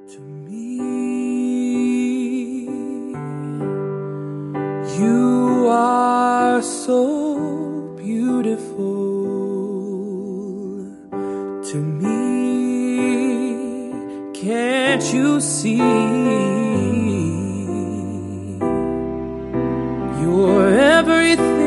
To me, you are so beautiful. To me, can't you see? You're everything